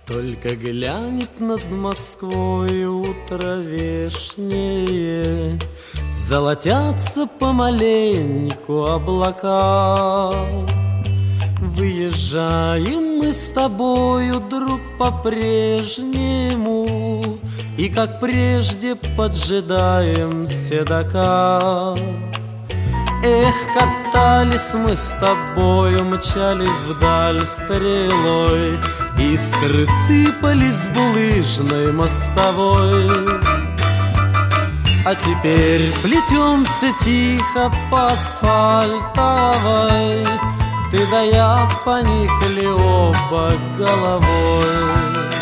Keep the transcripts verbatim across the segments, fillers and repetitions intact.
Только глянет над Москвой утро вешнее, золотятся помаленьку облака. Выезжаем мы с тобою, друг, по-прежнему, и, как прежде, поджидаем седока. Эх, катались мы с тобою, мчались вдаль стрелой, искры сыпались с булыжной мостовой. А теперь плетемся тихо по асфальтовой, ты да я поникли оба головой.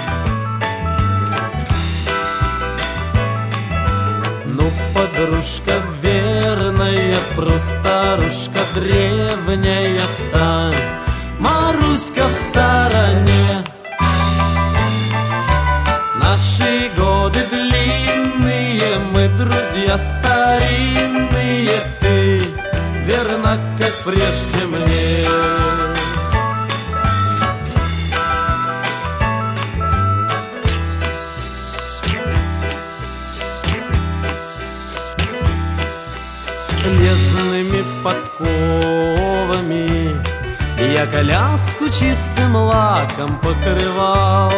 Ну, подружка верная, простарушка древняя, встань, Маруська в стороне. Наши годы длинные, мы друзья старинные, ты верна, как прежде мне. Железными подковами я коляску чистым лаком покрывал,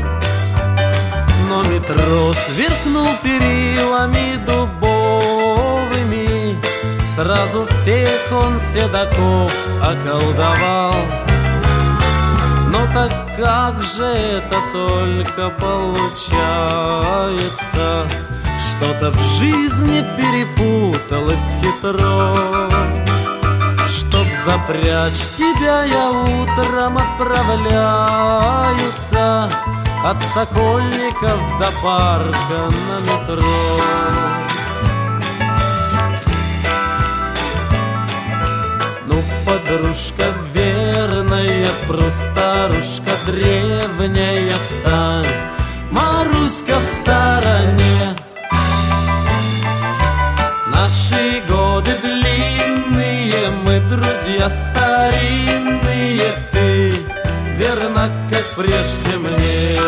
но метро сверкнул перилами дубовыми, сразу всех он седаков околдовал. Но так как же это только получается, что-то в жизни перепуталось хитро. Чтоб запрячь тебя, я утром отправляюсь от Сокольников до парка на метро. Ну, подружка верная, простарушка древняя, встань, Маруська в стороне. Наши годы длинные, мы друзья старинные, ты верна, как прежде мне.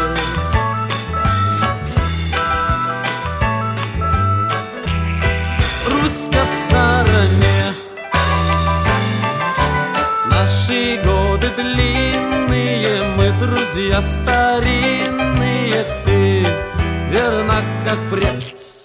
Руська в стороне. Наши годы длинные, мы друзья старинные, ты верна, как прежде.